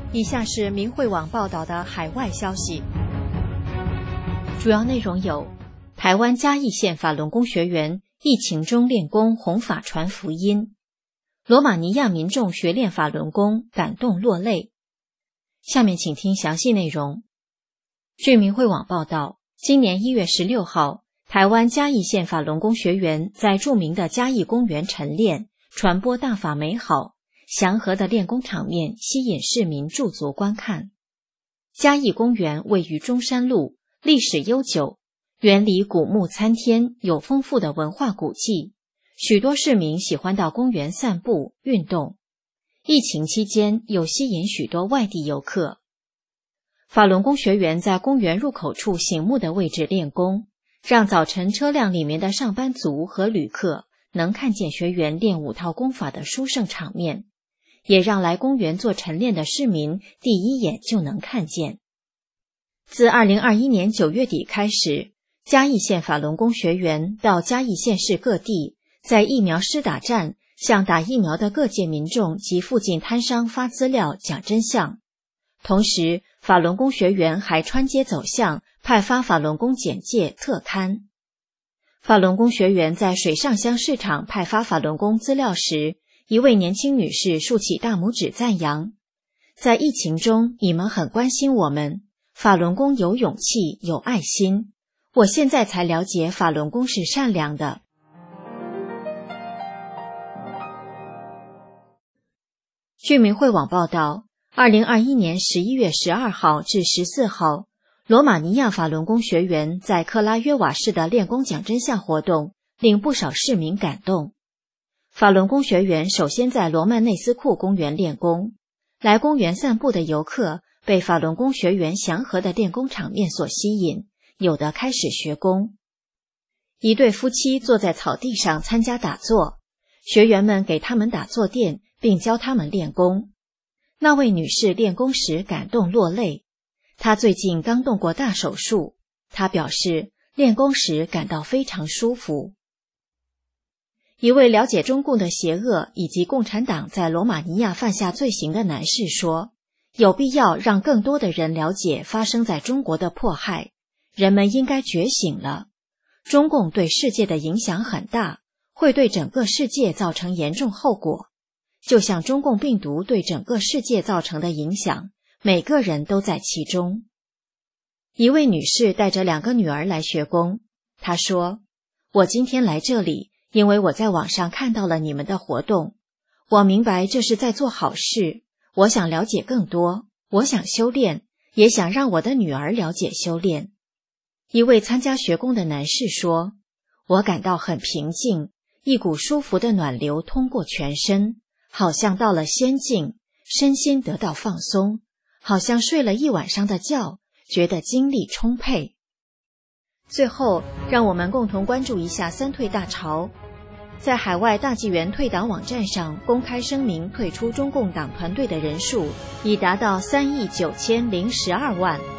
以下是明慧网报道的海外消息，主要内容有：台湾嘉义县法轮功学员疫情中练功弘法传福音；罗马尼亚民众学练法轮功感动落泪。下面请听详细内容。据明慧网报道，今年1月16号，台湾嘉义县法轮功学员在著名的嘉义公园晨练，传播大法美好，祥和的练功场面吸引市民驻足观看。嘉义公园位于中山路，历史悠久，园里古木参天，有丰富的文化古迹，许多市民喜欢到公园散步运动。疫情期间又吸引许多外地游客。法轮功学员在公园入口处醒目的位置练功，让早晨车辆里面的上班族和旅客能看见学员练5套功法的殊胜场面，也让来公园做晨练的市民第一眼就能看见。自2021年9月底开始，嘉义县法轮功学员到嘉义县市各地，在疫苗施打站向打疫苗的各界民众及附近摊商发资料讲真相。同时，法轮功学员还穿街走巷派发法轮功简介特刊。法轮功学员在水上乡市场派发法轮功资料时，一位年轻女士竖起大拇指赞扬：在疫情中，你们很关心我们，法轮功有勇气，有爱心。我现在才了解法轮功是善良的。据明慧网报道，2021年11月12号至14号，罗马尼亚法轮功学员在克拉约瓦市的练功讲真相活动，令不少市民感动。法轮功学员首先在罗曼内斯库公园练功，来公园散步的游客被法轮功学员祥和的练功场面所吸引，有的开始学功。一对夫妻坐在草地上参加打坐，学员们给他们打坐垫，并教他们练功。那位女士练功时感动落泪，她最近刚动过大手术，她表示练功时感到非常舒服。一位了解中共的邪恶以及共产党在罗马尼亚犯下罪行的男士说，有必要让更多的人了解发生在中国的迫害，人们应该觉醒了。中共对世界的影响很大，会对整个世界造成严重后果。就像中共病毒对整个世界造成的影响，每个人都在其中。一位女士带着2个女儿来学功，她说：我今天来这里，因为我在网上看到了你们的活动，我明白这是在做好事，我想了解更多，我想修炼，也想让我的女儿了解修炼。一位参加学功的男士说：我感到很平静，一股舒服的暖流通过全身，好像到了仙境，身心得到放松，好像睡了一晚上的觉，觉得精力充沛。最后，让我们共同关注一下三退大潮。在海外大纪元退党网站上公开声明退出中共党团队的人数已达到3亿9012万。